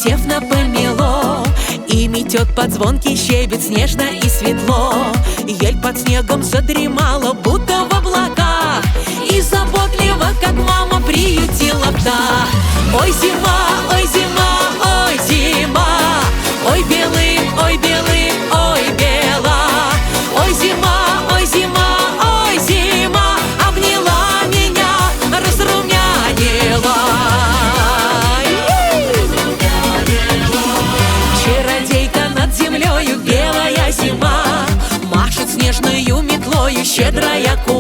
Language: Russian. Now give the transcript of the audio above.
сев на помело, и метет под звонкий щебет снежно и светло. Ель под снегом задремала, будто в облаках, и заботливо, как мама, приютила птах. Ой, зима, ой, зима, ой, зима, ой, белым, ой, белым, ой, бела. Ой, зима, ой, зима, ой, зима, обняла меня, разрумянила. Чародейка над землею, белая зима, машет снежную метлою щедрая